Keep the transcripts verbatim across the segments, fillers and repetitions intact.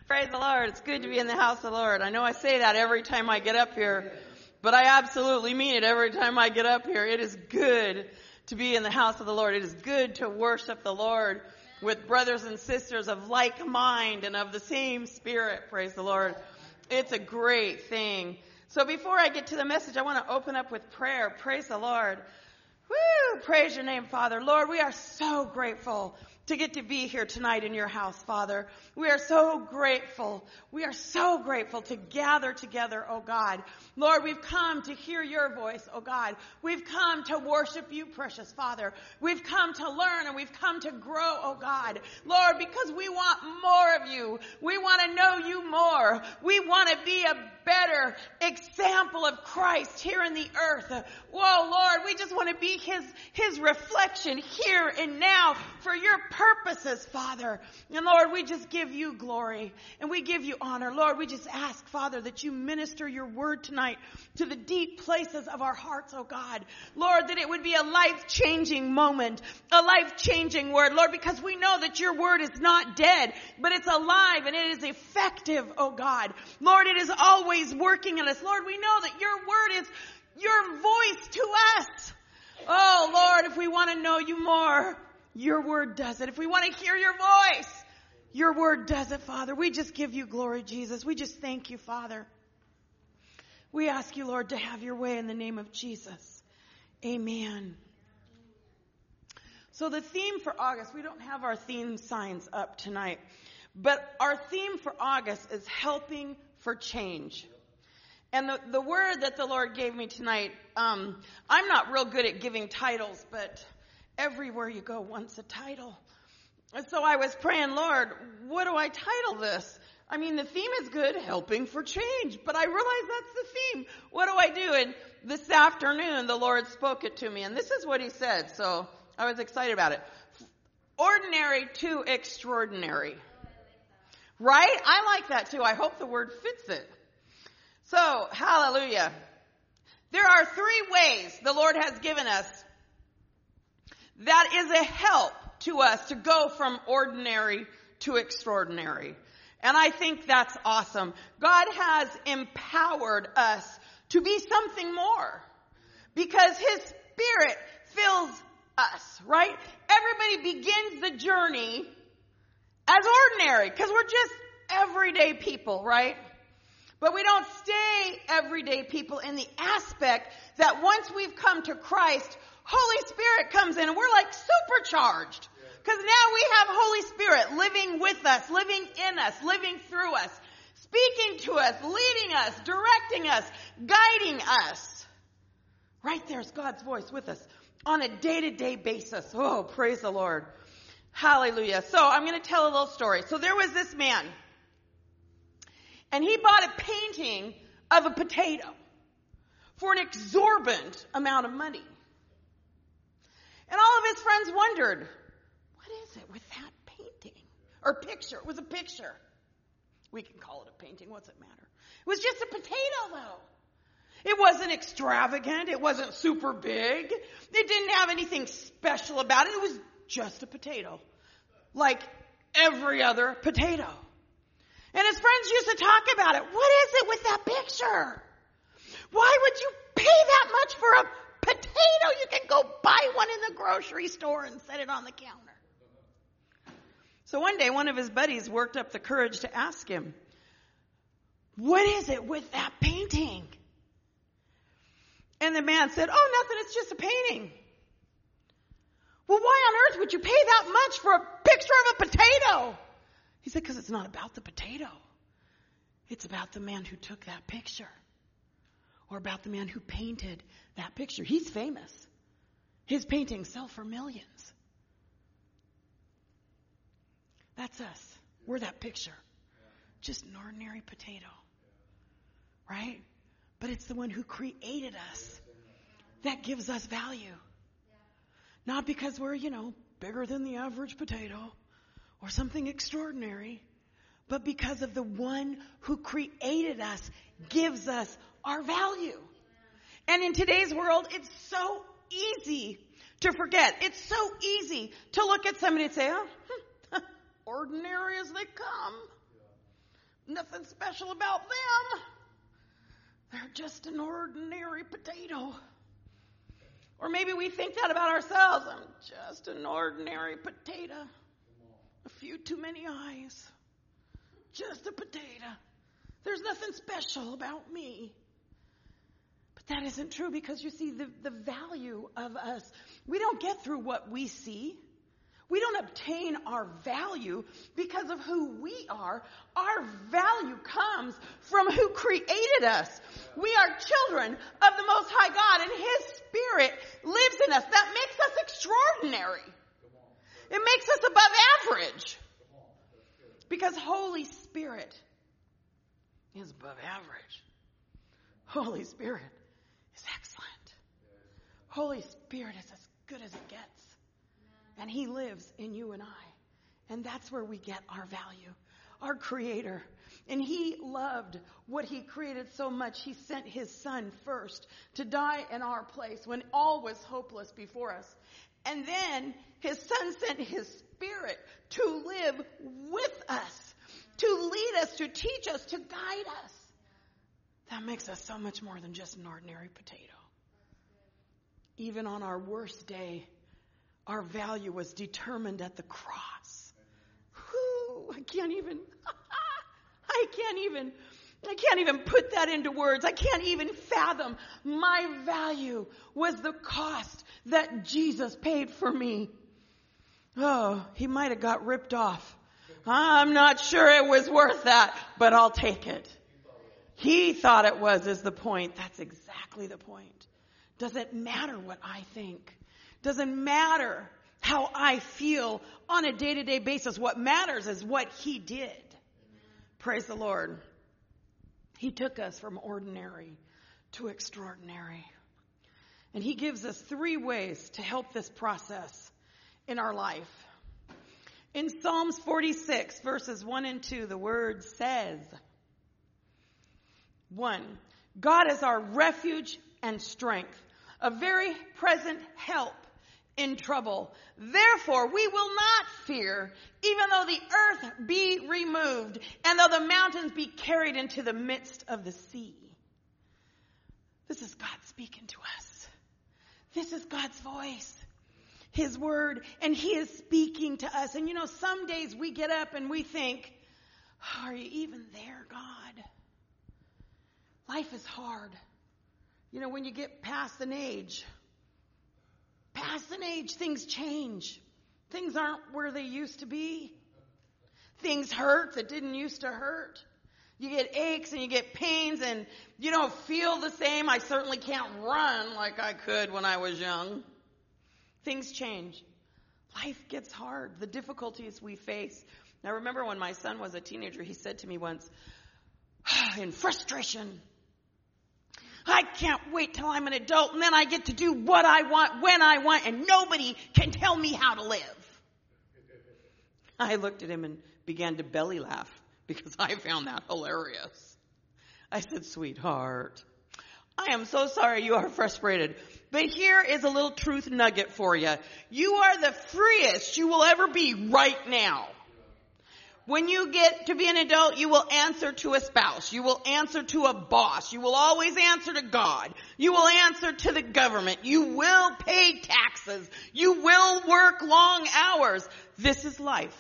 Praise the Lord. It's good to be in the house of the Lord. I know I say that every time I get up here, but I absolutely mean it every time I get up here. It is good to be in the house of the Lord. It is good to worship the Lord with brothers and sisters of like mind and of the same spirit. Praise the Lord. It's a great thing. So before I get to the message, I want to open up with prayer. Praise the Lord. Woo! Praise your name, Father. Lord, we are so grateful to get to be here tonight in your house, Father. We are so grateful. We are so grateful to gather together, oh God. Lord, we've come to hear your voice, oh God. We've come to worship you, precious Father. We've come to learn and we've come to grow, oh God. Lord, because we want more of you. We want to know you more. We want to be a better example of Christ here in the earth. Whoa, Lord, we just want to be his, his reflection here and now for your purposes, Father. And Lord, we just give you glory and we give you honor. Lord, we just ask, Father, that you minister your word tonight to the deep places of our hearts, oh God. Lord, that it would be a life-changing moment, a life-changing word, Lord, because we know that your word is not dead, but it's alive and it is effective, oh God. Lord, it is always working in us. Lord, we know that your word is your voice to us. Oh, Lord, if we want to know you more, your word does it. If we want to hear your voice, your word does it, Father. We just give you glory, Jesus. We just thank you, Father. We ask you, Lord, to have your way in the name of Jesus. Amen. So the theme for August, we don't have our theme signs up tonight, but our theme for August is helping for change. And the, the word that the Lord gave me tonight, um, I'm not real good at giving titles, but everywhere you go wants a title. And so I was praying, Lord, what do I title this? I mean, the theme is good, helping for change, but I realize that's the theme. What do I do? And this afternoon, the Lord spoke it to me, and this is what he said, so I was excited about it. Ordinary to extraordinary. Right? I like that too. I hope the word fits it. So, hallelujah. There are three ways the Lord has given us that is a help to us to go from ordinary to extraordinary. And I think that's awesome. God has empowered us to be something more because his Spirit fills us, right? Everybody begins the journey as ordinary because we're just everyday people, right? But we don't stay everyday people in the aspect that once we've come to Christ, Holy Spirit comes in and we're like supercharged. Because now we have Holy Spirit living with us, living in us, living through us, speaking to us, leading us, directing us, guiding us. Right there's God's voice with us on a day-to-day basis. Oh, praise the Lord. Hallelujah. So I'm going to tell a little story. So there was this man, and he bought a painting of a potato for an exorbitant amount of money. And all of his friends wondered, what is it with that painting? Or picture. It was a picture. We can call it a painting. What's it matter? It was just a potato, though. It wasn't extravagant. It wasn't super big. It didn't have anything special about it. It was just a potato. Like every other potato. And his friends used to talk about it. What is it with that picture? Why would you pay that much for a potato? You can go buy one in the grocery store and set it on the counter. So one day, one of his buddies worked up the courage to ask him, what is it with that painting? And the man said, oh, nothing, it's just a painting. Well, why on earth would you pay that much for a picture of a potato? He said, because it's not about the potato. It's about the man who took that picture. Or about the man who painted that picture. He's famous. His paintings sell for millions. That's us. We're that picture. Just an ordinary potato. Right? But it's the one who created us that gives us value. Not because we're, you know, bigger than the average potato or something extraordinary, but because of the one who created us gives us our value. And in today's world, it's so easy to forget. It's so easy to look at somebody and say, oh, hmm, ordinary as they come. nothing special about them. They're just an ordinary potato. Or maybe we think that about ourselves. I'm just an ordinary potato. A few too many eyes. Just a potato. There's nothing special about me. But that isn't true, because you see, the, the value of us, we don't get through what we see. We don't obtain our value because of who we are. Our value comes from who created us. We are children of the Most High God, and His Spirit lives in us. That makes us extraordinary. It makes us above average. Because Holy Spirit is above average. Holy Spirit is excellent. Holy Spirit is as good as it gets. And He lives in you and I. And that's where we get our value. Our Creator. And He loved what He created so much, He sent His Son first to die in our place when all was hopeless before us. And then His Son sent His Spirit to live with us, to lead us, to teach us, to guide us. That makes us so much more than just an ordinary potato. Even on our worst day, our value was determined at the cross. Whew, I can't even, I can't even, I can't even put that into words. I can't even fathom. My value was the cost that Jesus paid for me. Oh, He might have got ripped off. I'm not sure it was worth that, but I'll take it. He thought it was, is the point. That's exactly the point. Doesn't matter what I think. Doesn't matter how I feel on a day-to-day basis. What matters is what He did. Praise the Lord. He took us from ordinary to extraordinary. And He gives us three ways to help this process in our life. In Psalms forty-six, verses one and two, the word says, one, God is our refuge and strength, a very present help in trouble. Therefore, we will not fear, even though the earth be removed, and though the mountains be carried into the midst of the sea. This is God speaking to us. This is God's voice, His word, and He is speaking to us. And you know, some days we get up and we think, are you even there, God? Life is hard. You know, when you get past an age, past an age, things change. Things aren't where they used to be. Things hurt that didn't used to hurt. You get aches and you get pains and you don't feel the same. I certainly can't run like I could when I was young. Things change. Life gets hard. The difficulties we face. Now, remember when my son was a teenager, he said to me once, in frustration, I can't wait till I'm an adult and then I get to do what I want, when I want, and nobody can tell me how to live. I looked at him and began to belly laugh because I found that hilarious. I said, sweetheart, I am so sorry you are frustrated, but here is a little truth nugget for you. You are the freest you will ever be right now. When you get to be an adult, you will answer to a spouse. You will answer to a boss. You will always answer to God. You will answer to the government. You will pay taxes. You will work long hours. This is life.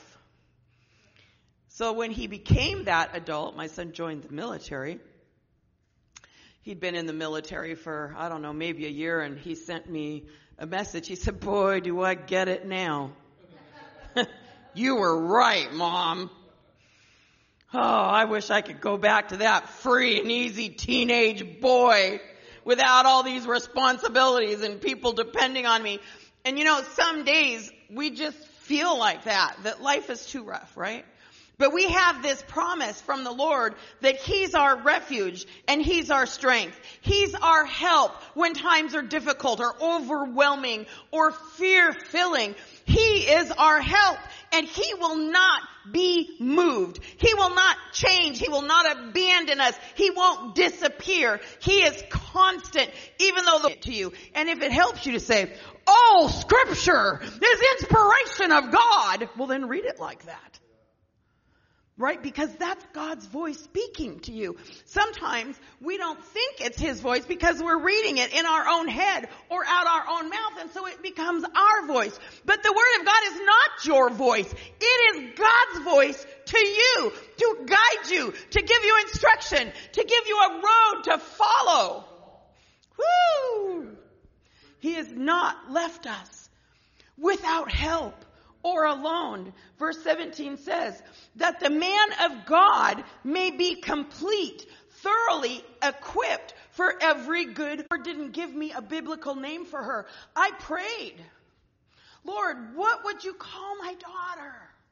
So when he became that adult, my son joined the military. He'd been in the military for, I don't know, maybe a year, and he sent me a message. He said, boy, do I get it now. You were right, Mom. Oh, I wish I could go back to that free and easy teenage boy without all these responsibilities and people depending on me. And you know, some days we just feel like that, that life is too rough, right? But we have this promise from the Lord that He's our refuge and He's our strength. He's our help when times are difficult or overwhelming or fear-filling. He is our help and He will not be moved. He will not change. He will not abandon us. He won't disappear. He is constant, even though the to you. And if it helps you to say, oh, Scripture is inspiration of God, well then read it like that. right? Because that's God's voice speaking to you. Sometimes we don't think it's his voice because we're reading it in our own head or out our own mouth, and so it becomes our voice. But the word of God is not your voice. It is God's voice to you, to guide you, to give you instruction, to give you a road to follow. Woo! He has not left us without help or alone. Verse seventeen says that the man of God may be complete, thoroughly equipped for every good. Lord didn't give me a biblical name for her. I prayed, Lord, what would you call my daughter?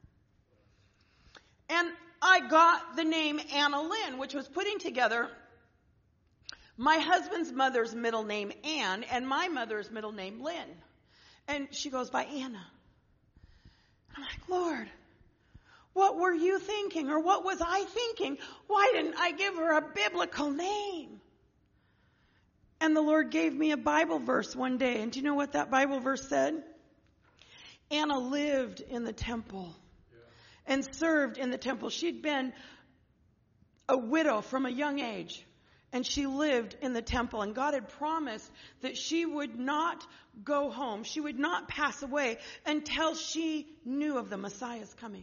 And I got the name Anna Lynn, which was putting together my husband's mother's middle name, Ann, and my mother's middle name, Lynn. And she goes by Anna. I'm like, Lord, what were you thinking? Or what was I thinking? Why didn't I give her a biblical name? And the Lord gave me a Bible verse one day. And do you know what that Bible verse said? Anna lived in the temple and served in the temple. She'd been a widow from a young age. And she lived in the temple. And God had promised that she would not go home. She would not pass away until she knew of the Messiah's coming.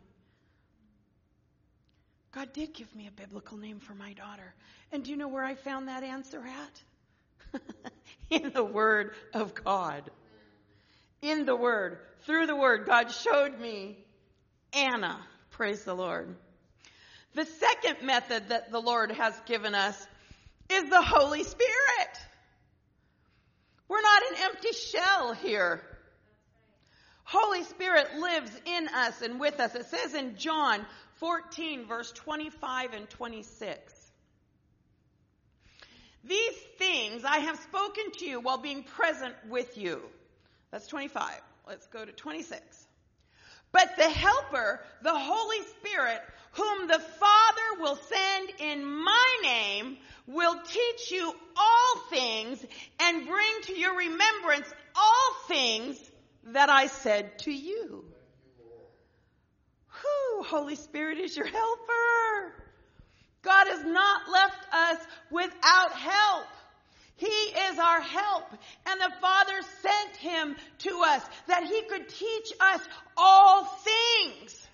God did give me a biblical name for my daughter. And do you know where I found that answer at? In the Word of God. In the Word. Through the Word, God showed me Anna. Praise the Lord. The second method that the Lord has given us is the Holy Spirit. We're not an empty shell here. Holy Spirit lives in us and with us. It says in John fourteen, verse twenty-five and twenty-six. These things I have spoken to you while being present with you. That's twenty-five. Let's go to twenty-six. But the Helper, the Holy Spirit, whom the Father will send in my name, will teach you all things and bring to your remembrance all things that I said to you. Whew, Holy Spirit is your helper. God has not left us without help. He is our help. And the Father sent him to us that he could teach us all things.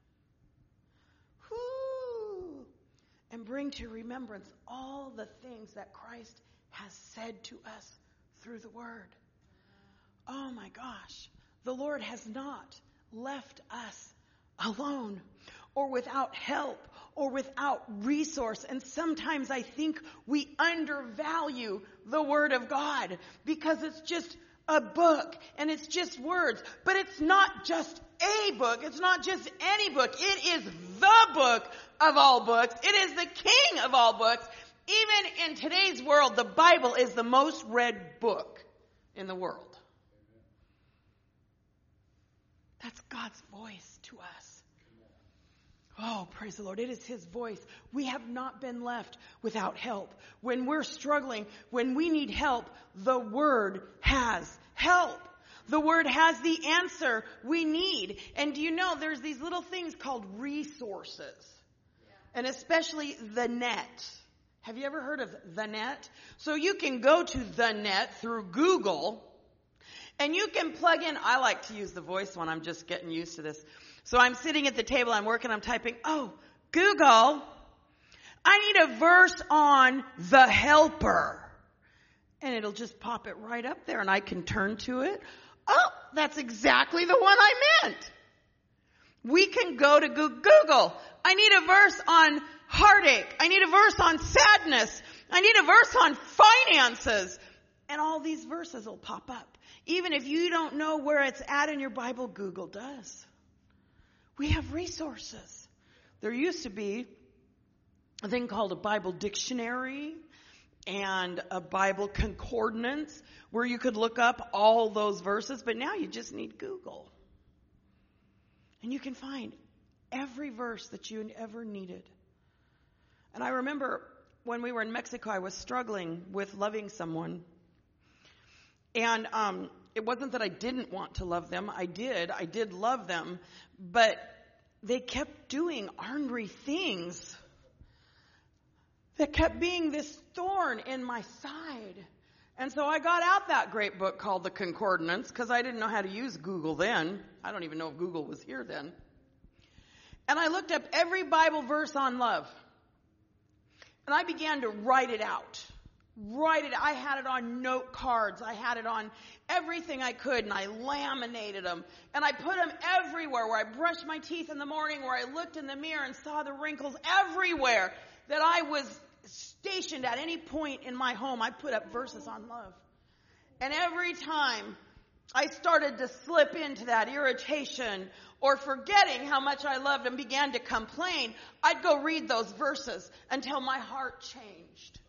Whew. And bring to remembrance all the things that Christ has said to us through the Word. Oh my gosh. The Lord has not left us alone or without help or without resource. And sometimes I think we undervalue the Word of God because it's just a book and it's just words. But it's not just a book. It's not just any book. It is the book of all books. It is the King of all books. Even in today's world, the Bible is the most read book in the world. That's God's voice to us. Oh, praise the Lord. It is his voice. We have not been left without help. When we're struggling, when we need help, the Word has help. The Word has the answer we need. And do you know there's these little things called resources? Yeah. And especially the net. Have you ever heard of the net? So you can go to the net through Google and you can plug in. I like to use the voice one. I'm just getting used to this. So I'm sitting at the table, I'm working, I'm typing, oh, Google, I need a verse on the Helper. And it'll just pop it right up there and I can turn to it. Oh, that's exactly the one I meant. We can go to Google. I need a verse on heartache. I need a verse on sadness. I need a verse on finances. And all these verses will pop up. Even if you don't know where it's at in your Bible, Google does. We have resources. There used to be a thing called a Bible dictionary and a Bible concordance where you could look up all those verses, but now you just need Google. And you can find every verse that you ever needed. And I remember when we were in Mexico, I was struggling with loving someone. And um, it wasn't that I didn't want to love them. I did. I did love them. But they kept doing ornery things that kept being this thorn in my side. And so I got out that great book called The Concordance, because I didn't know how to use Google then. I don't even know if Google was here then. And I looked up every Bible verse on love. And I began to write it out. Write it. I had it on note cards. I had it on everything I could, and I laminated them. And I put them everywhere, where I brushed my teeth in the morning, where I looked in the mirror and saw the wrinkles everywhere that I was stationed at any point in my home. I put up verses on love. And every time I started to slip into that irritation or forgetting how much I loved and began to complain, I'd go read those verses until my heart changed.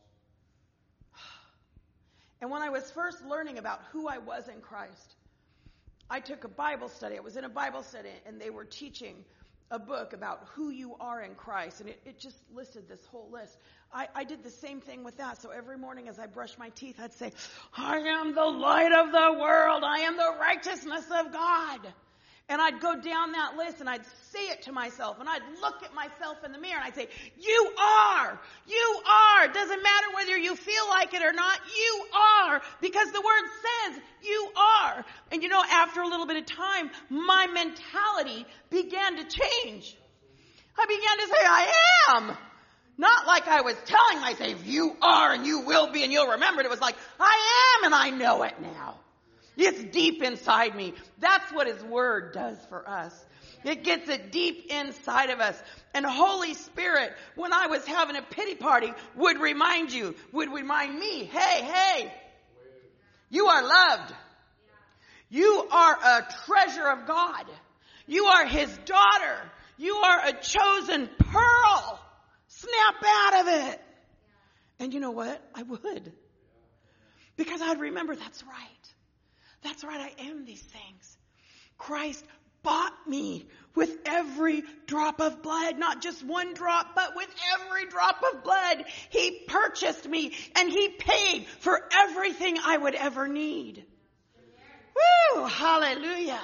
And when I was first learning about who I was in Christ, I took a Bible study. I was in a Bible study, and they were teaching a book about who you are in Christ. And it, it just listed this whole list. I, I did the same thing with that. So every morning as I brushed my teeth, I'd say, I am the light of the world. I am the righteousness of God. And I'd go down that list and I'd say it to myself, and I'd look at myself in the mirror and I'd say, you are, you are. It doesn't matter whether you feel like it or not. You are, because the word says you are. And you know, after a little bit of time, my mentality began to change. I began to say, I am. Not like I was telling myself, you are and you will be and you'll remember it. It was like, I am and I know it now. It's deep inside me. That's what his word does for us. It gets it deep inside of us. And Holy Spirit, when I was having a pity party, would remind you, would remind me, hey, hey, you are loved. You are a treasure of God. You are his daughter. You are a chosen pearl. Snap out of it. And you know what? I would. Because I'd remember, that's right. That's right, I am these things. Christ bought me with every drop of blood. Not just one drop, but with every drop of blood. He purchased me, and he paid for everything I would ever need. Woo! Hallelujah.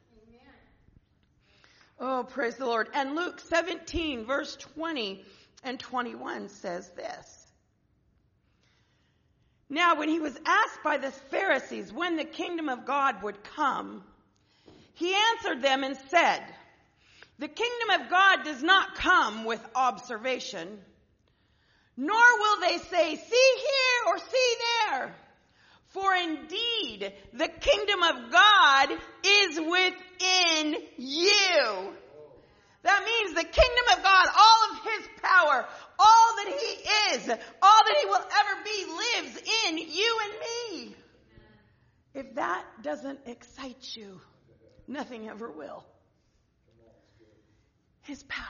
Oh, praise the Lord. And Luke seventeen, verse twenty and twenty-one says this. Now, when he was asked by the Pharisees when the kingdom of God would come, he answered them and said, the kingdom of God does not come with observation, nor will they say, see here or see there. For indeed, the kingdom of God is within you. That means the kingdom of God, all of his power, all that he is, all that he will ever be, lives in you and me. If that doesn't excite you, nothing ever will. His power.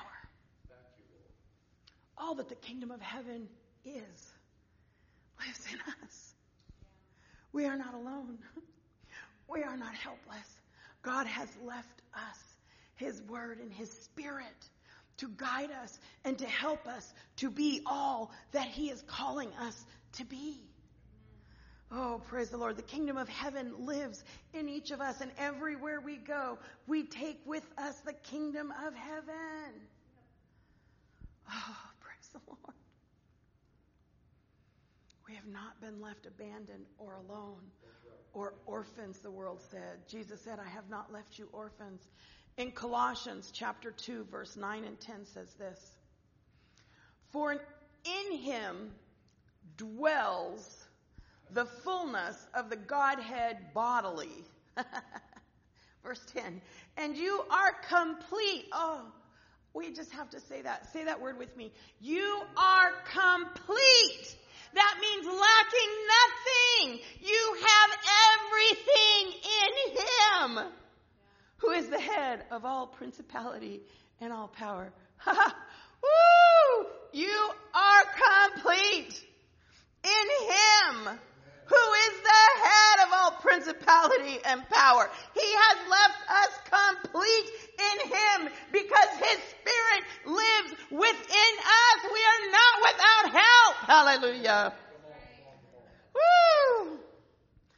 All that the kingdom of heaven is, lives in us. We are not alone. We are not helpless. God has left us his word and his spirit to guide us and to help us to be all that he is calling us to be. Oh, praise the Lord. The kingdom of heaven lives in each of us, and everywhere we go, we take with us the kingdom of heaven. Oh, praise the Lord. We have not been left abandoned or alone or orphans, the world said. Jesus said, I have not left you orphans. In Colossians chapter two, verse nine and ten says this. For in him dwells the fullness of the Godhead bodily. Verse ten. And you are complete. Oh, we just have to say that. Say that word with me. You are complete. That means lacking nothing. You have everything in him, who is the head of all principality and all power. Woo! You are complete in him, who is the head of all principality and power. He has left us complete in him because his spirit lives within us. We are not without help. Hallelujah. Woo!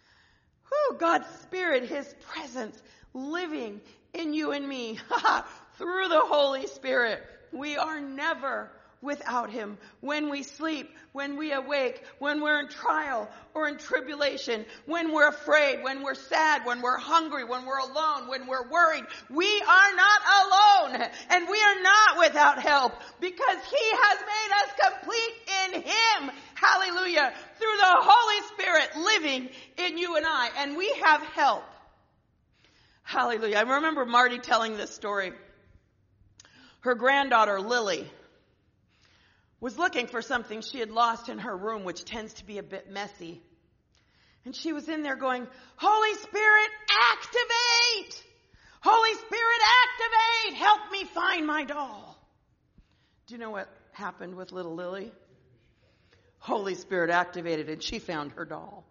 Woo! God's spirit, his presence living in you and me. through the Holy Spirit. We are never without him. When we sleep, when we awake, when we're in trial or in tribulation, when we're afraid, when we're sad, when we're hungry, when we're alone, when we're worried, we are not alone and we are not without help because he has made us complete in him. Hallelujah. Through the Holy Spirit living in you and I, and we have help. Hallelujah. I remember Marty telling this story. Her granddaughter, Lily, was looking for something she had lost in her room, which tends to be a bit messy. And she was in there going, Holy Spirit, activate! Holy Spirit, activate! Help me find my doll. Do you know what happened with little Lily? Holy Spirit activated and she found her doll.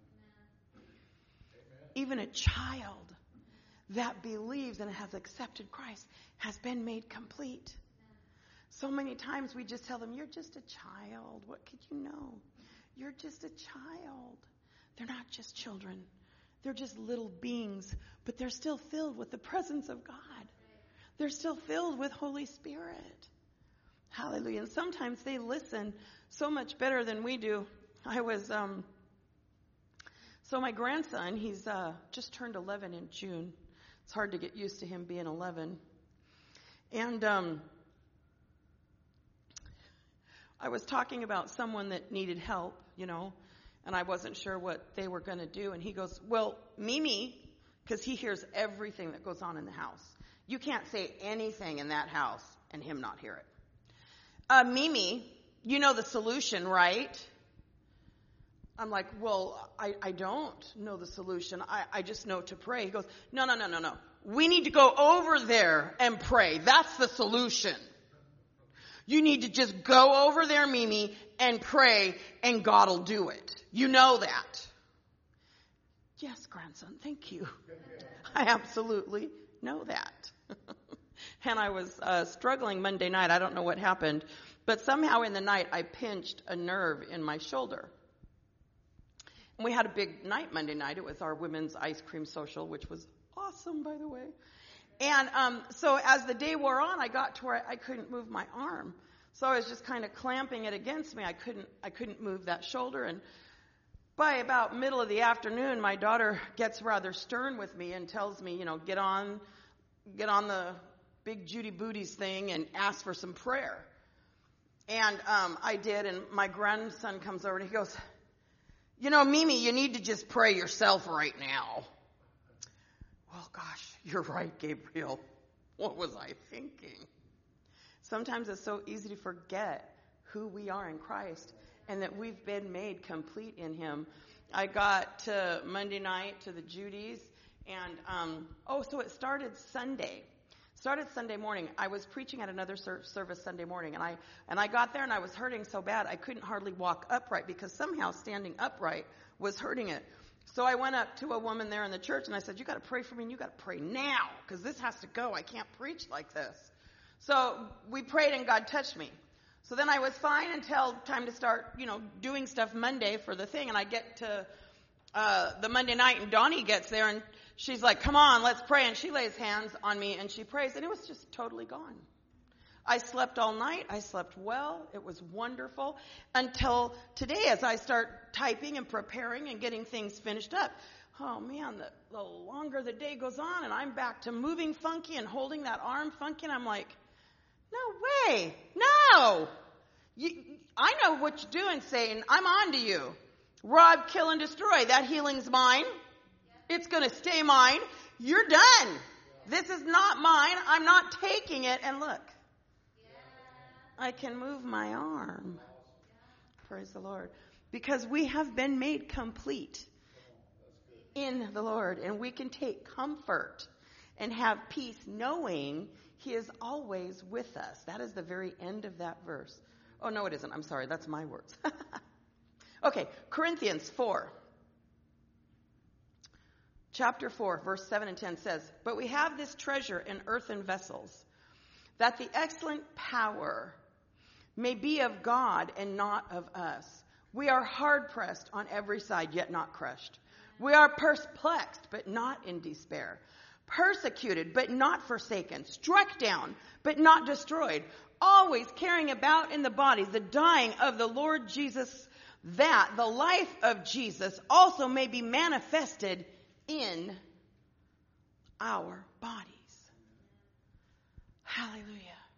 Even a child that believes and has accepted Christ has been made complete. So many times we just tell them, you're just a child. What could you know? You're just a child. They're not just children. They're just little beings, but they're still filled with the presence of God. They're still filled with Holy Spirit. Hallelujah. And sometimes they listen so much better than we do. I was, um, so my grandson, he's uh, just turned eleven in June. It's hard to get used to him being eleven. And um, I was talking about someone that needed help, you know, and I wasn't sure what they were going to do. And he goes, well, Mimi, because he hears everything that goes on in the house. You can't say anything in that house and him not hear it. Uh, Mimi, you know the solution, right? I'm like, well, I, I don't know the solution. I, I just know to pray. He goes, no, no, no, no, no. We need to go over there and pray. That's the solution. You need to just go over there, Mimi, and pray, and God will do it. You know that. Yes, grandson, thank you. I absolutely know that. And I was uh, struggling Monday night. I don't know what happened, but somehow in the night I pinched a nerve in my shoulder. And we had a big night Monday night. It was our women's ice cream social, which was awesome, by the way. And um, so as the day wore on, I got to where I, I couldn't move my arm. So I was just kind of clamping it against me. I couldn't I couldn't move that shoulder. And by about middle of the afternoon, my daughter gets rather stern with me and tells me, you know, get on, get on the big Judy Booties thing and ask for some prayer. And um, I did, and my grandson comes over and he goes, you know, Mimi, you need to just pray yourself right now. Well, gosh, you're right, Gabriel. What was I thinking? Sometimes it's so easy to forget who we are in Christ and that we've been made complete in him. I got to Monday night to the Judy's, and, um, oh, so it started Sunday. Started Sunday morning. I was preaching at another service Sunday morning, and I and I got there, and I was hurting so bad I couldn't hardly walk upright because somehow standing upright was hurting it. So I went up to a woman there in the church, and I said, you got to pray for me, and you got to pray now because this has to go. I can't preach like this. So we prayed, and God touched me. So then I was fine until time to start, you know, doing stuff Monday for the thing, and I get to uh, the Monday night, and Donnie gets there, and she's like, come on, let's pray. And she lays hands on me and she prays, and it was just totally gone. I slept all night. I slept well. It was wonderful until today as I start typing and preparing and getting things finished up. Oh man, the, the longer the day goes on and I'm back to moving funky and holding that arm funky, and I'm like, no way, no. You, I know what you're doing, Satan. I'm on to you. Rob, kill, and destroy. That healing's mine. It's going to stay mine. You're done. This is not mine. I'm not taking it. And look, I can move my arm. Praise the Lord. Because we have been made complete in the Lord. And we can take comfort and have peace knowing he is always with us. That is the very end of that verse. Oh, no, it isn't. I'm sorry. That's my words. Okay, Corinthians four. Chapter four, verse seven and ten says, but we have this treasure in earthen vessels, that the excellent power may be of God and not of us. We are hard-pressed on every side, yet not crushed. We are perplexed, but not in despair. persecuted but not forsaken, struck down but not destroyed, always carrying about in the bodies the dying of the Lord Jesus, that the life of Jesus also may be manifested in our bodies. Hallelujah.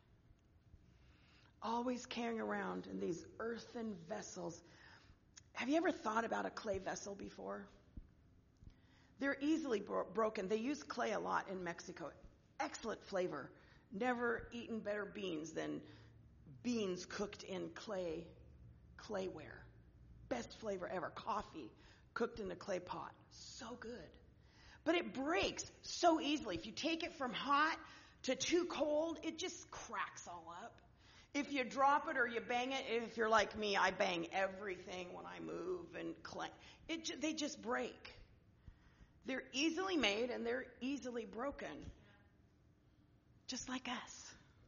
Always carrying around in these earthen vessels. Have you ever thought about a clay vessel before? They're easily bro- broken. They use clay a lot in Mexico. Excellent flavor. Never eaten better beans than beans cooked in clay, clayware. Best flavor ever. Coffee cooked in a clay pot. So good. But it breaks so easily. If you take it from hot to too cold, it just cracks all up. If you drop it or you bang it, if you're like me, I bang everything when I move and clang. It, they just break. They're easily made and they're easily broken. Just like us.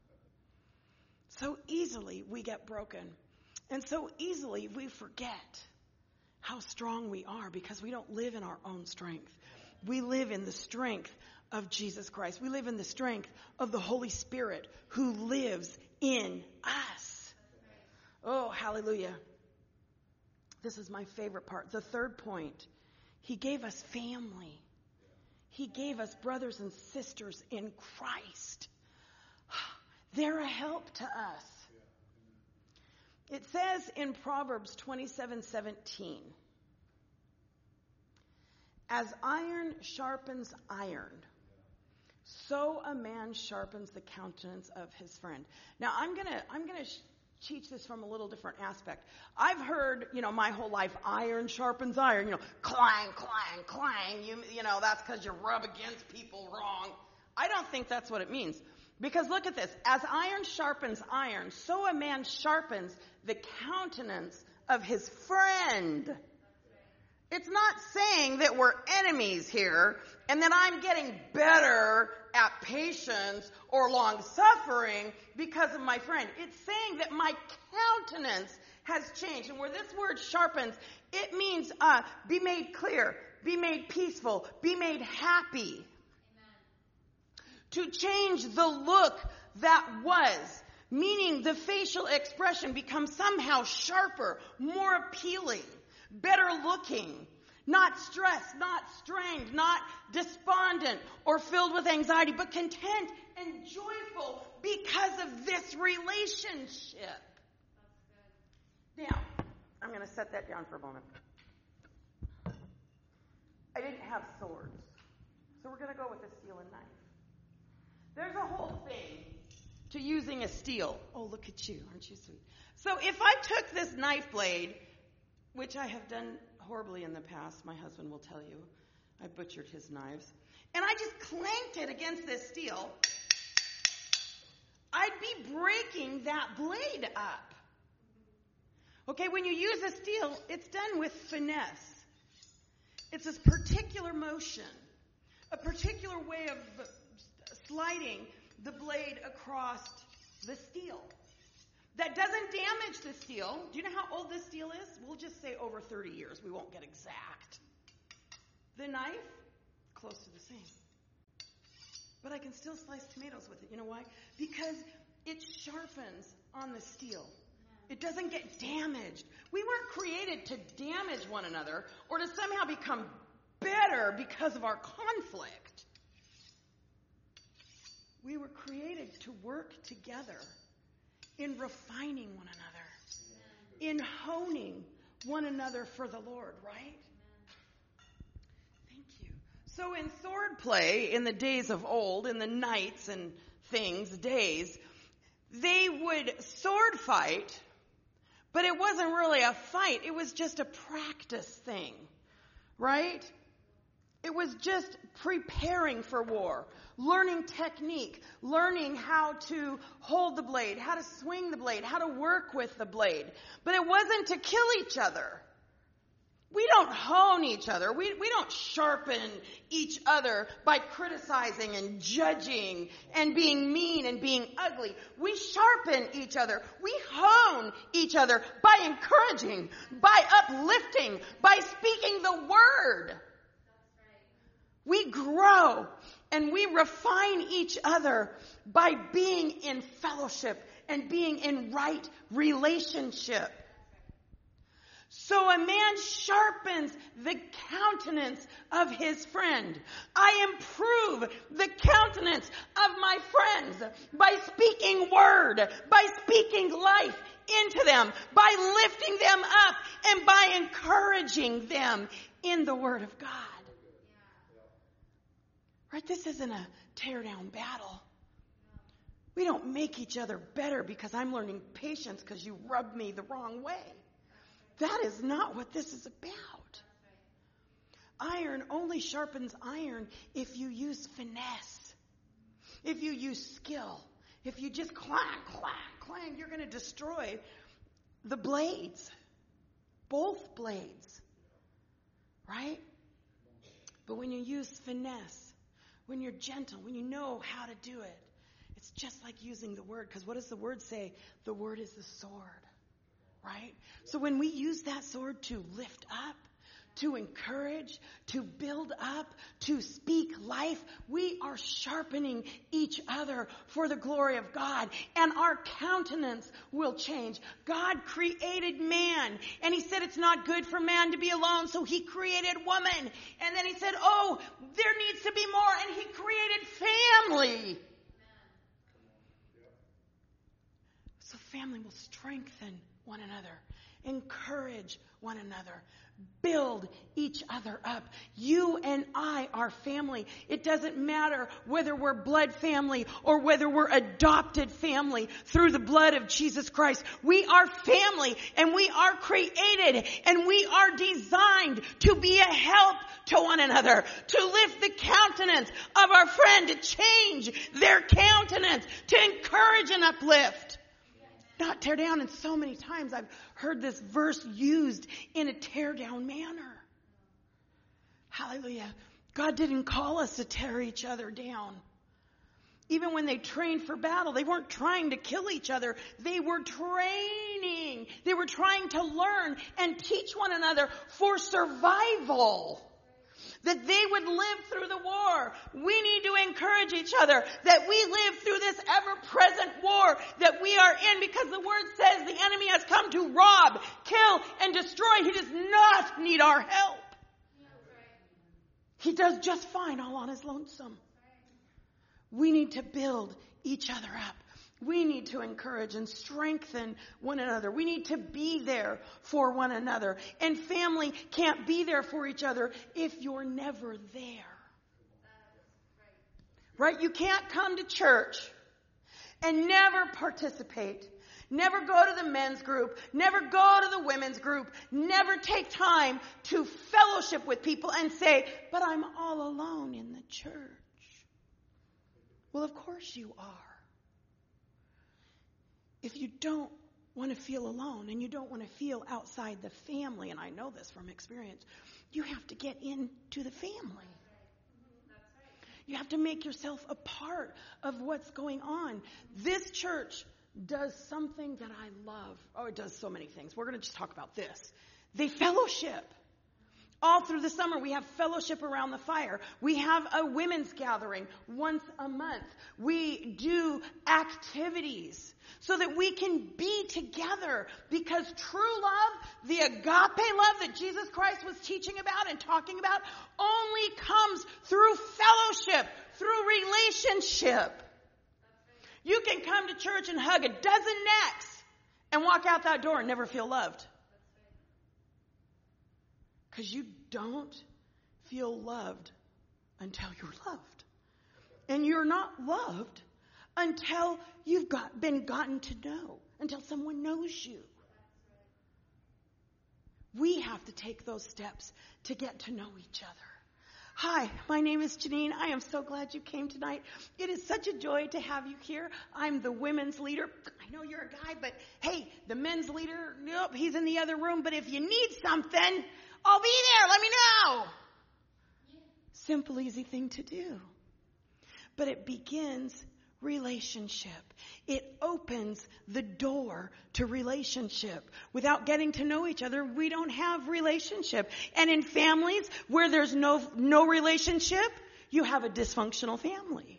So easily we get broken. And so easily we forget how strong we are because we don't live in our own strength. We live in the strength of Jesus Christ. We live in the strength of the Holy Spirit who lives in us. Oh, hallelujah. This is my favorite part. The third point. He gave us family. He gave us brothers and sisters in Christ. They're a help to us. It says in Proverbs twenty-seven seventeen, as iron sharpens iron, so a man sharpens the countenance of his friend. Now, I'm gonna I'm gonna sh- teach this from a little different aspect. I've heard, you know, my whole life, iron sharpens iron. You know, clang, clang, clang. You you know, that's because you rub against people wrong. I don't think that's what it means. Because look at this. As iron sharpens iron, so a man sharpens the countenance of his friend. It's not saying that we're enemies here and that I'm getting better at patience or long suffering because of my friend. It's saying that my countenance has changed. And where this word sharpens, it means uh, be made clear, be made peaceful, be made happy. Amen. To change the look that was, meaning the facial expression becomes somehow sharper, more appealing, better looking, not stressed, not strained, not despondent or filled with anxiety, but content and joyful because of this relationship. Now, I'm going to set that down for a moment. I didn't have swords, so we're going to go with a steel and knife. There's a whole thing to using a steel. Oh, look at you. Aren't you sweet? So if I took this knife blade, which I have done horribly in the past, my husband will tell you, I butchered his knives, and I just clanked it against this steel, I'd be breaking that blade up. Okay, when you use a steel, it's done with finesse. It's this particular motion, a particular way of sliding the blade across the steel. That doesn't damage the steel. Do you know how old this steel is? We'll just say over thirty years. We won't get exact. The knife, close to the same. But I can still slice tomatoes with it. You know why? Because it sharpens on the steel. It doesn't get damaged. We weren't created to damage one another or to somehow become better because of our conflict. We were created to work together in refining one another, in honing one another for the Lord, right? Thank you. So in sword play, in the days of old, in the knights and things, days, they would sword fight, but it wasn't really a fight. It was just a practice thing, right? It was just preparing for war, learning technique, learning how to hold the blade, how to swing the blade, how to work with the blade. But it wasn't to kill each other. We don't hone each other. We, we don't sharpen each other by criticizing and judging and being mean and being ugly. We sharpen each other. We hone each other by encouraging, by uplifting, by speaking the word. We grow and we refine each other by being in fellowship and being in right relationship. So a man sharpens the countenance of his friend. I improve the countenance of my friends by speaking word, by speaking life into them, by lifting them up, and by encouraging them in the Word of God. Right? This isn't a tear down battle. We don't make each other better because I'm learning patience because you rubbed me the wrong way. That is not what this is about. Iron only sharpens iron if you use finesse, if you use skill. If you just clang, clang, clang, you're going to destroy the blades, both blades, right? But when you use finesse, when you're gentle, when you know how to do it, it's just like using the word. Because what does the word say? The word is the sword. Right? So when we use that sword to lift up, to encourage, to build up, to speak life, we are sharpening each other for the glory of God. And our countenance will change. God created man. And he said it's not good for man to be alone. So he created woman. And then he said, oh, there needs to be more. And he created family. So family will strengthen one another, encourage one another, build each other up. You and I are family. It doesn't matter whether we're blood family or whether we're adopted family through the blood of Jesus Christ. We are family, and we are created, and we are designed to be a help to one another, to lift the countenance of our friend, to change their countenance, to encourage and uplift. Not tear down. And so many times I've heard this verse used in a tear down manner. Hallelujah. God didn't call us to tear each other down. Even when they trained for battle, they weren't trying to kill each other. They were training. They were trying to learn and teach one another for survival. That they would live through the war. We need to encourage each other that we live through this ever-present war that we are in, because the word says the enemy has come to rob, kill, and destroy. He does not need our help. He does just fine all on his lonesome. We need to build each other up. We need to encourage and strengthen one another. We need to be there for one another. And family can't be there for each other if you're never there. Right? You can't come to church and never participate. Never go to the men's group. Never go to the women's group. Never take time to fellowship with people and say, but I'm all alone in the church. Well, of course you are. If you don't want to feel alone and you don't want to feel outside the family, and I know this from experience, you have to get into the family. You have to make yourself a part of what's going on. This church does something that I love. Oh, it does so many things. We're going to just talk about this. They fellowship. All through the summer, we have fellowship around the fire. We have a women's gathering once a month. We do activities so that we can be together, because true love, the agape love that Jesus Christ was teaching about and talking about, only comes through fellowship, through relationship. You can come to church and hug a dozen necks and walk out that door and never feel loved. Because you don't feel loved until you're loved. And you're not loved until you've got been gotten to know, until someone knows you. We have to take those steps to get to know each other. Hi, my name is Janine. I am so glad you came tonight. It is such a joy to have you here. I'm the women's leader. I know you're a guy, but hey, the men's leader, nope, he's in the other room. But if you need something, I'll be there. Let me know. Simple, easy thing to do. But it begins relationship. It opens the door to relationship. Without getting to know each other, we don't have relationship. And in families where there's no, no relationship, you have a dysfunctional family.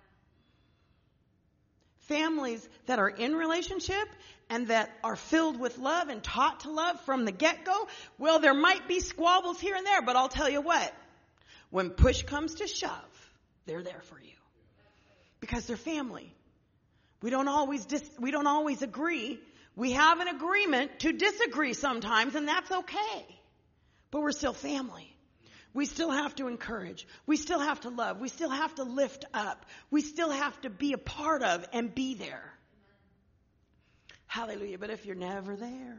Families that are in relationship and that are filled with love and taught to love from the get-go, well, there might be squabbles here and there, but I'll tell you what, when push comes to shove, they're there for you. Because they're family. We don't always dis- we don't always agree. We have an agreement to disagree sometimes, and that's okay. But we're still family. We still have to encourage. We still have to love. We still have to lift up. We still have to be a part of and be there. Hallelujah. But if you're never there,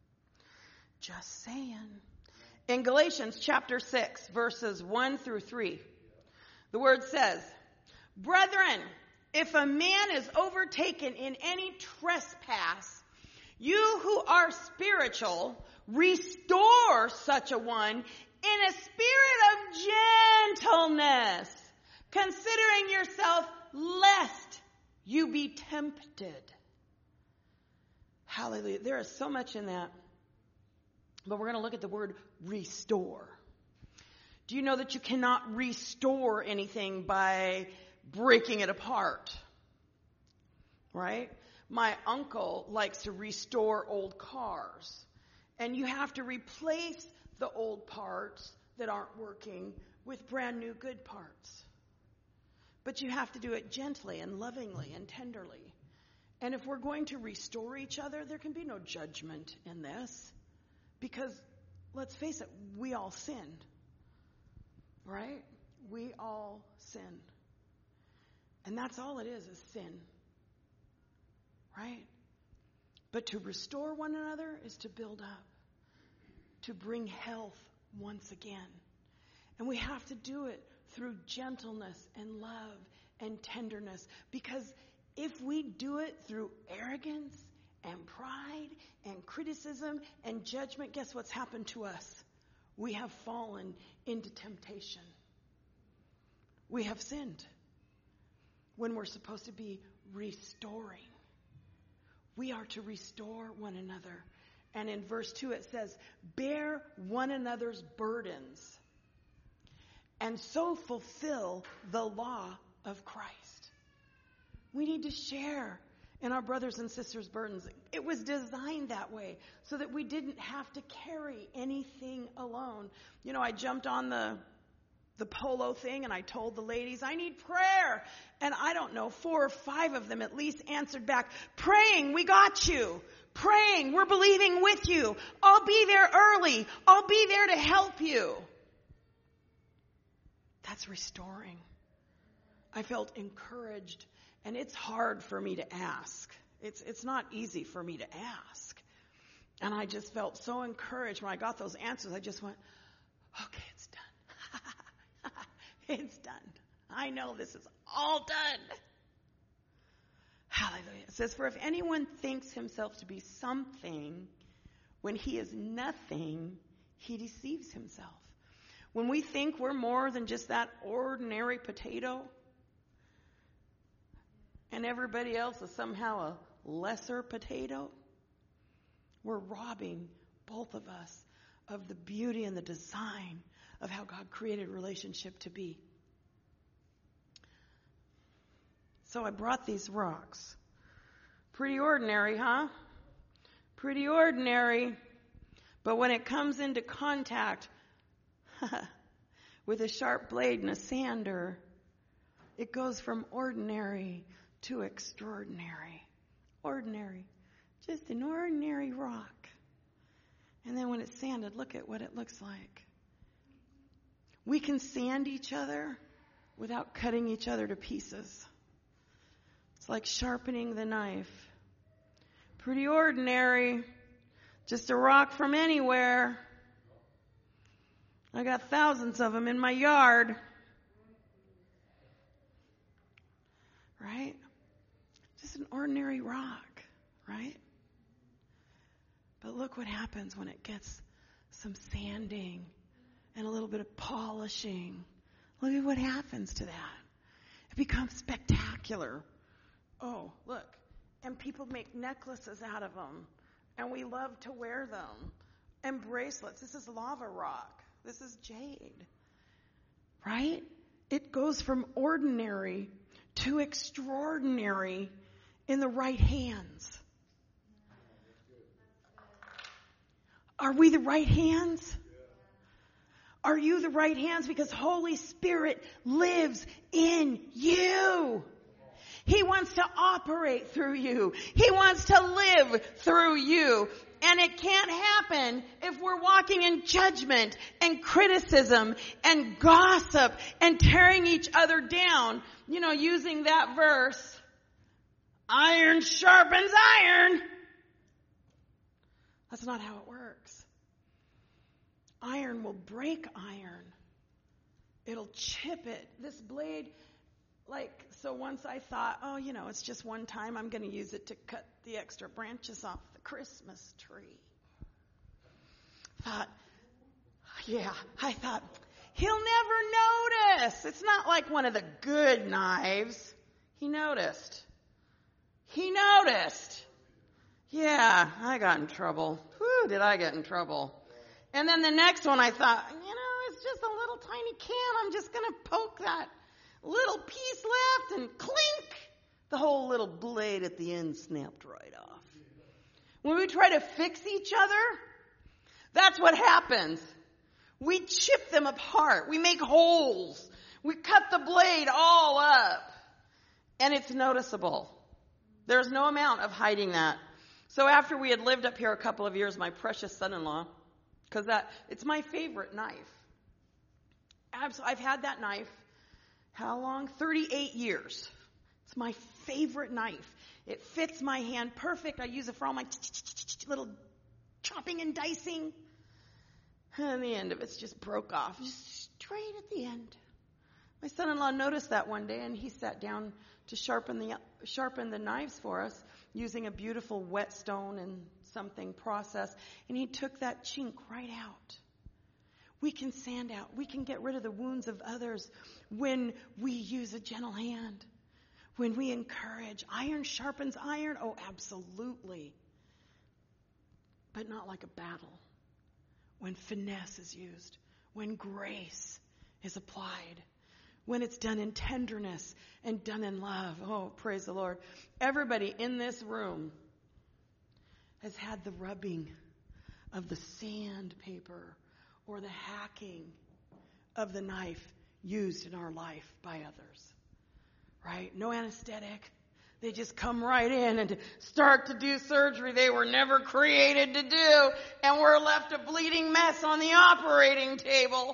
just saying. In Galatians chapter six, verses one through three, the word says, brethren, if a man is overtaken in any trespass, you who are spiritual, restore such a one in a spirit of gentleness, considering yourself lest you be tempted. Hallelujah. There is so much in that. But we're going to look at the word restore. Do you know that you cannot restore anything by breaking it apart? Right? My uncle likes to restore old cars. And you have to replace the old parts that aren't working with brand new good parts. But you have to do it gently and lovingly and tenderly. And if we're going to restore each other, there can be no judgment in this. Because, let's face it, we all sinned. Right? We all sinned. And that's all it is, is sin. Right? But to restore one another is to build up. To bring health once again. And we have to do it through gentleness and love and tenderness. Because if we do it through arrogance and pride and criticism and judgment, guess what's happened to us? We have fallen into temptation. We have sinned when we're supposed to be restoring. We are to restore one another. And in verse two it says, bear one another's burdens and so fulfill the law of Christ. We need to share in our brothers and sisters' burdens. It was designed that way so that we didn't have to carry anything alone. You know, I jumped on the the polo thing and I told the ladies, I need prayer. And I don't know, four or five of them at least answered back, praying, we got you. Praying, we're believing with you. I'll be there early. I'll be there to help you. That's restoring. I felt encouraged, and it's hard for me to ask. It's it's not easy for me to ask. And I just felt so encouraged when I got those answers. I just went, okay, it's done. It's done. I know this is all done. Hallelujah. It says, for if anyone thinks himself to be something when he is nothing, he deceives himself. When we think we're more than just that ordinary potato, and everybody else is somehow a lesser potato, we're robbing both of us of the beauty and the design of how God created relationship to be. So I brought these rocks. Pretty ordinary, huh? Pretty ordinary. But when it comes into contact with a sharp blade and a sander, it goes from ordinary to extraordinary. Ordinary. Just an ordinary rock. And then when it's sanded, look at what it looks like. We can sand each other without cutting each other to pieces. It's like sharpening the knife. Pretty ordinary. Just a rock from anywhere. I got thousands of them in my yard. Right? Just an ordinary rock. Right? But look what happens when it gets some sanding and a little bit of polishing. Look at what happens to that. It becomes spectacular. Oh, look. And people make necklaces out of them. And we love to wear them. And bracelets. This is lava rock. This is jade. Right? It goes from ordinary to extraordinary in the right hands. Are we the right hands? Are you the right hands? Because Holy Spirit lives in you. He wants to operate through you. He wants to live through you. And it can't happen if we're walking in judgment and criticism and gossip and tearing each other down. You know, using that verse, iron sharpens iron. That's not how it works. Iron will break iron. It'll chip it. This blade, like, so once I thought, oh, you know, it's just one time. I'm going to use it to cut the extra branches off the Christmas tree. Thought, yeah, I thought, he'll never notice. It's not like one of the good knives. He noticed. He noticed. Yeah, I got in trouble. Whew, did I get in trouble. And then the next one I thought, you know, it's just a little tiny can. I'm just going to poke that little piece left and clink. The whole little blade at the end snapped right off. When we try to fix each other, that's what happens. We chip them apart. We make holes. We cut the blade all up. And it's noticeable. There's no amount of hiding that. So after we had lived up here a couple of years, my precious son-in-law, because that it's my favorite knife. I've had that knife, how long? thirty-eight years. It's my favorite knife. It fits my hand perfect. I use it for all my little chopping and dicing. And the end of it's just broke off, just straight at the end. My son-in-law noticed that one day, and he sat down to sharpen the sharpen the knives for us using a beautiful whetstone and something process. And he took that chink right out. We can sand out. We can get rid of the wounds of others when we use a gentle hand. When we encourage. Iron sharpens iron. Oh, absolutely. But not like a battle. When finesse is used. When grace is applied. When it's done in tenderness and done in love. Oh, praise the Lord. Everybody in this room has had the rubbing of the sandpaper or the hacking of the knife used in our life by others. Right? No anesthetic. They just come right in and start to do surgery they were never created to do, and we're left a bleeding mess on the operating table.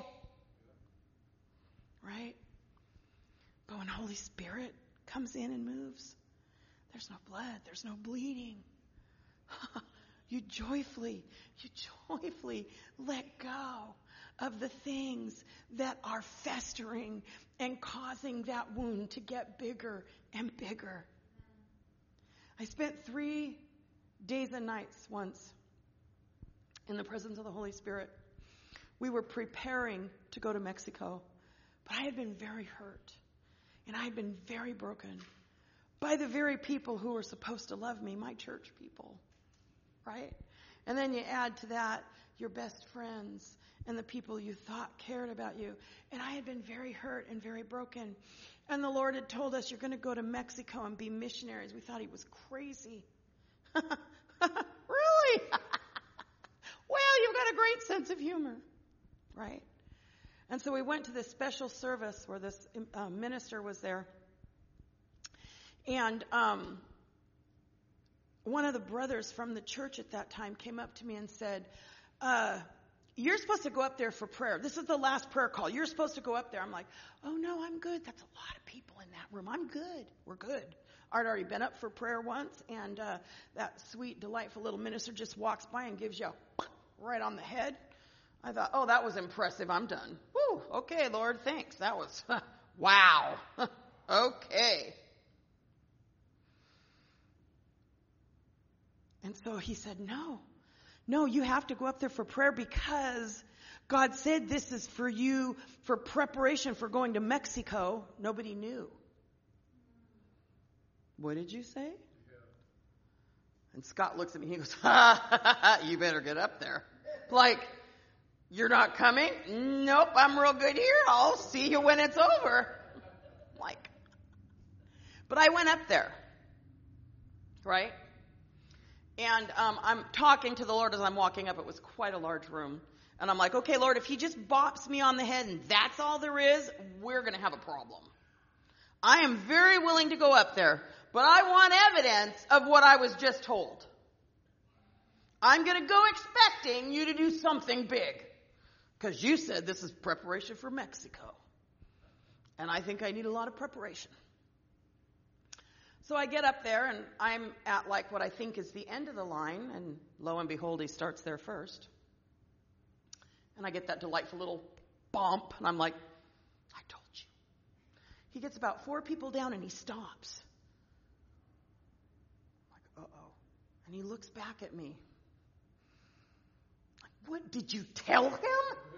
Right? But when Holy Spirit comes in and moves, there's no blood, there's no bleeding. You joyfully, you joyfully let go of the things that are festering and causing that wound to get bigger and bigger. I spent three days and nights once in the presence of the Holy Spirit. We were preparing to go to Mexico, but I had been very hurt and I had been very broken by the very people who were supposed to love me, my church people. Right? And then you add to that your best friends and the people you thought cared about you. And I had been very hurt and very broken. And the Lord had told us, you're going to go to Mexico and be missionaries. We thought he was crazy. Really? Well, you've got a great sense of humor. Right? And so we went to this special service where this uh, minister was there. And um one of the brothers from the church at that time came up to me and said, uh, you're supposed to go up there for prayer. This is the last prayer call. You're supposed to go up there. I'm like, oh, no, I'm good. That's a lot of people in that room. I'm good. We're good. I'd already been up for prayer once, and uh, that sweet, delightful little minister just walks by and gives you a right on the head. I thought, oh, that was impressive. I'm done. Whew, okay, Lord, thanks. That was, wow. Okay. And so he said, no, no, you have to go up there for prayer because God said this is for you for preparation for going to Mexico. Nobody knew. what did you say? And Scott looks at me, he goes, ha, ha, ha, ha, you better get up there. Like, you're not coming? Nope, I'm real good here. I'll see you when it's over. Like, but I went up there, right? And um, I'm talking to the Lord as I'm walking up. It was quite a large room. And I'm like, okay, Lord, if he just bops me on the head and that's all there is, we're going to have a problem. I am very willing to go up there, but I want evidence of what I was just told. I'm going to go expecting you to do something big, because you said this is preparation for Mexico. And I think I need a lot of preparation. So I get up there, and I'm at like what I think is the end of the line, and lo and behold, he starts there first. And I get that delightful little bump, and I'm like, I told you. He gets about four people down, and he stops. I'm like, uh-oh. And he looks back at me. Like, what, did you tell him?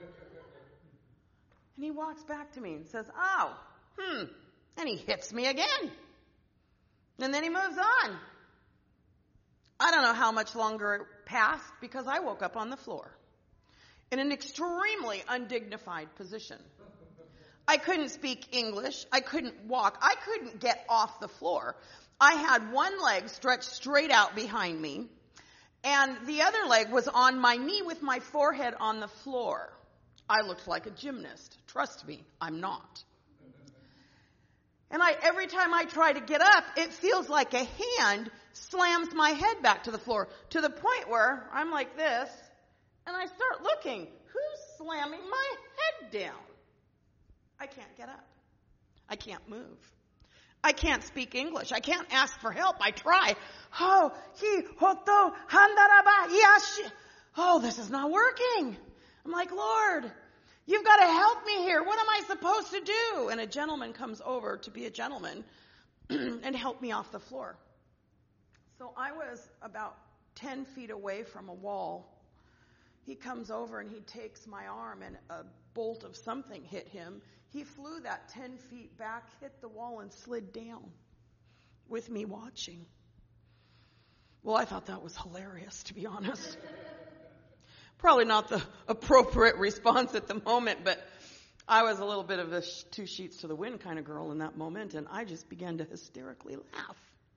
And he walks back to me and says, oh, hmm. And he hits me again. And then he moves on. I don't know how much longer it passed, because I woke up on the floor in an extremely undignified position. I couldn't speak English. I couldn't walk. I couldn't get off the floor. I had one leg stretched straight out behind me, and the other leg was on my knee with my forehead on the floor. I looked like a gymnast. Trust me, I'm not. And I, every time I try to get up, it feels like a hand slams my head back to the floor, to the point where I'm like this, and I start looking. Who's slamming my head down? I can't get up. I can't move. I can't speak English. I can't ask for help. I try. Oh, he, hoto, handaraba, yashi. Oh, this is not working. I'm like, Lord, you've got to help me here. What am I supposed to do? And a gentleman comes over to be a gentleman and help me off the floor. So I was about ten feet away from a wall. He comes over and he takes my arm, and a bolt of something hit him. He flew that ten feet back, hit the wall, and slid down with me watching. Well, I thought that was hilarious, to be honest. Probably not the appropriate response at the moment, but I was a little bit of a sh- two sheets to the wind kind of girl in that moment, and I just began to hysterically laugh.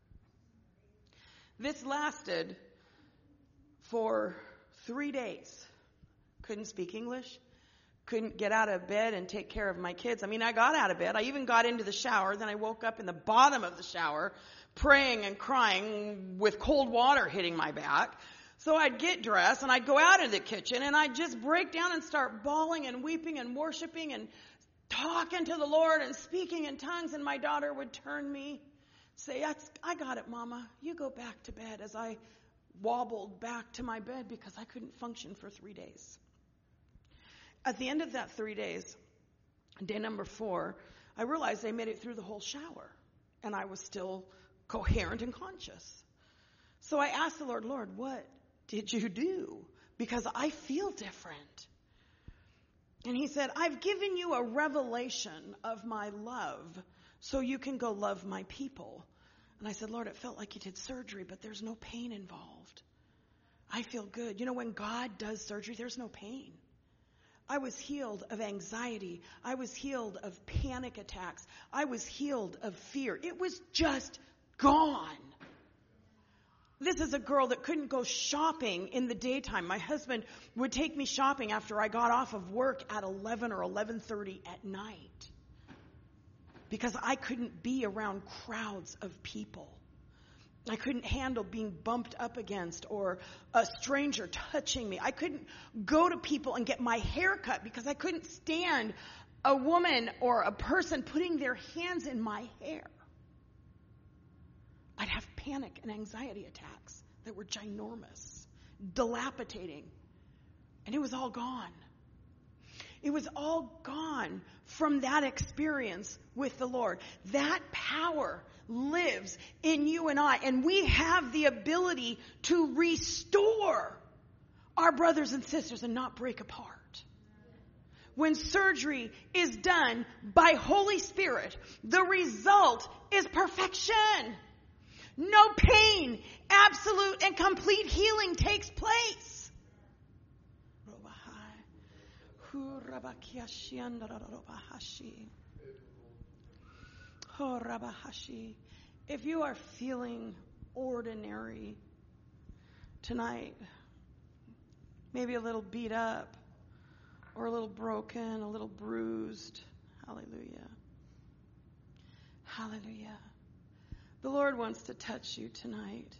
This lasted for three days. Couldn't speak English. Couldn't get out of bed and take care of my kids. I mean, I got out of bed. I even got into the shower. Then I woke up in the bottom of the shower, praying and crying with cold water hitting my back. So I'd get dressed and I'd go out into the kitchen and I'd just break down and start bawling and weeping and worshiping and talking to the Lord and speaking in tongues. And my daughter would turn me, say, I got it, Mama. You go back to bed, as I wobbled back to my bed because I couldn't function for three days. At the end of that three days, day number four, I realized I made it through the whole shower, and I was still coherent and conscious. So I asked the Lord, Lord, what did you do? Because I feel different. And he said, I've given you a revelation of my love so you can go love my people. And I said, Lord, it felt like you did surgery, but there's no pain involved. I feel good. You know, when God does surgery, there's no pain. I was healed of anxiety. I was healed of panic attacks. I was healed of fear. It was just gone. This is a girl that couldn't go shopping in the daytime. My husband would take me shopping after I got off of work at eleven or eleven thirty at night, because I couldn't be around crowds of people. I couldn't handle being bumped up against or a stranger touching me. I couldn't go to people and get my hair cut because I couldn't stand a woman or a person putting their hands in my hair. I'd have panic and anxiety attacks that were ginormous, dilapidating, and it was all gone. It was all gone from that experience with the Lord. That power lives in you and I, and we have the ability to restore our brothers and sisters and not break apart. When surgery is done by Holy Spirit, the result is perfection. No pain. Absolute and complete healing takes place. If you are feeling ordinary tonight, maybe a little beat up or a little broken, a little bruised, hallelujah. Hallelujah. The Lord wants to touch you tonight.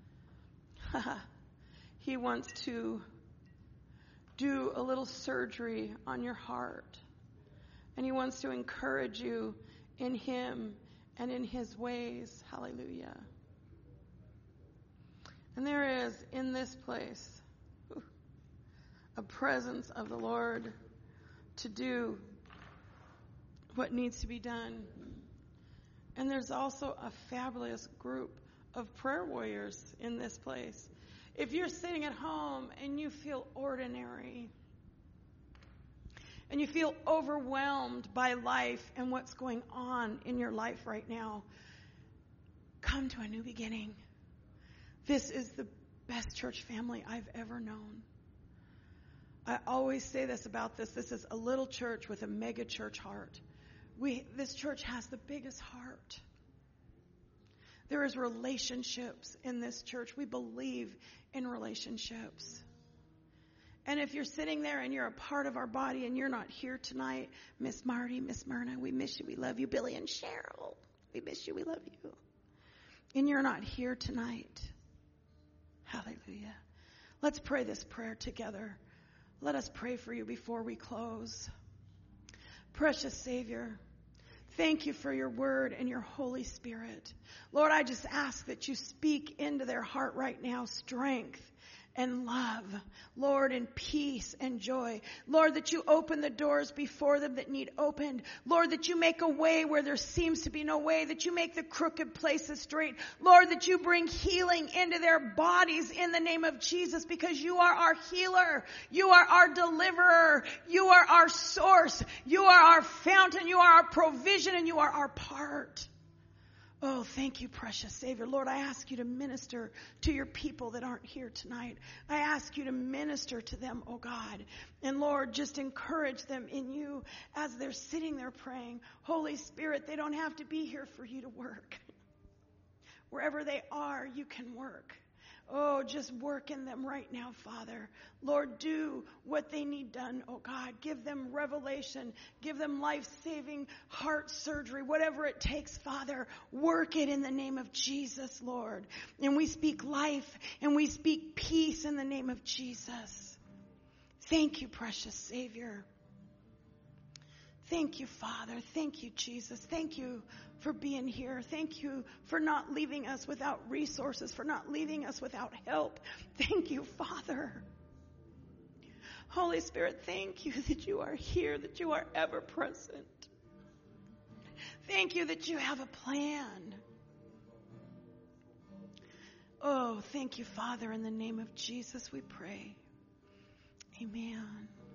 He wants to do a little surgery on your heart. And He wants to encourage you in Him and in His ways. Hallelujah. And there is in this place a presence of the Lord to do what needs to be done. And there's also a fabulous group of prayer warriors in this place. If you're sitting at home and you feel ordinary, and you feel overwhelmed by life and what's going on in your life right now, come to a new beginning. This is the best church family I've ever known. I always say this about this. This is a little church with a mega church heart. We, this church has the biggest heart. There is relationships in this church. We believe in relationships. And if you're sitting there and you're a part of our body and you're not here tonight, Miss Marty, Miss Myrna, we miss you, we love you. Billy and Cheryl, we miss you, we love you. And you're not here tonight. Hallelujah. Let's pray this prayer together. Let us pray for you before we close. Precious Savior, thank you for your word and your Holy Spirit. Lord, I just ask that you speak into their heart right now strength and love, Lord, and peace and joy. Lord, that you open the doors before them that need opened. Lord, that you make a way where there seems to be no way, that you make the crooked places straight. Lord, that you bring healing into their bodies in the name of Jesus, because you are our healer. You are our deliverer. You are our source. You are our fountain. You are our provision, and you are our part. Oh, thank you, precious Savior. Lord, I ask you to minister to your people that aren't here tonight. I ask you to minister to them, oh God. And Lord, just encourage them in you as they're sitting there praying. Holy Spirit, they don't have to be here for you to work. Wherever they are, you can work. Oh, just work in them right now, Father. Lord, do what they need done, oh God. Give them revelation. Give them life-saving heart surgery. Whatever it takes, Father, work it in the name of Jesus, Lord. And we speak life and we speak peace in the name of Jesus. Thank you, precious Savior. Thank you, Father. Thank you, Jesus. Thank you for being here. Thank you for not leaving us without resources, for not leaving us without help. Thank you, Father. Holy Spirit, thank you that you are here, that you are ever present. Thank you that you have a plan. Oh, thank you, Father. In the name of Jesus, we pray. Amen.